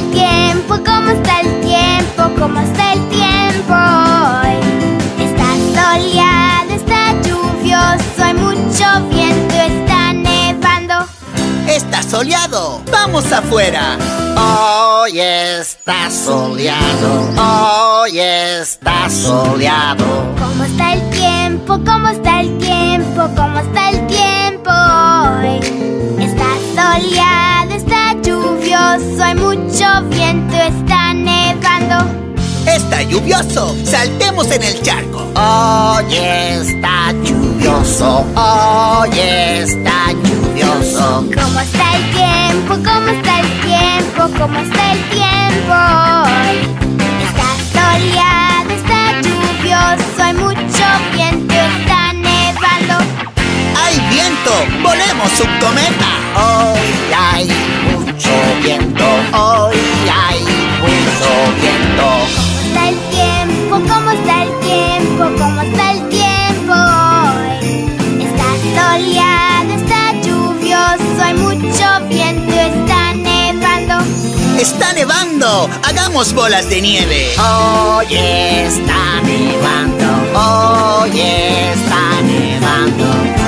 el tiempo? ¿Cómo está el tiempo? ¿Cómo está el tiempo hoy? Está soleado, está lluvioso, hay mucho viento, está nevando. Está soleado, vamos afuera. Hoy está soleado, hoy está soleado. ¿Cómo está el tiempo? ¿Cómo está el tiempo? ¿Cómo está el tiempo hoy? Está soleado, está lluvioso, hay mucho viento, está nevando. Está lluvioso, saltemos en el charco. Hoy está lluvioso, hoy está lluvioso. ¿Cómo está el tiempo? ¿Cómo está el tiempo? ¿Cómo está el tiempo hoy? Está soleado, está lluvioso, hay mucho viento, está nevando. ¡Hay viento! ¡Volemos, subcometa! Hoy hay mucho viento, hoy hay mucho viento. ¿Cómo está el tiempo? ¿Cómo está el tiempo? ¿Cómo está el tiempo hoy? Está soleado, está lluvioso, hay mucho viento, está nevando. ¡Está nevando! ¡Hagamos bolas de nieve! Hoy está nevando, hoy está nevando.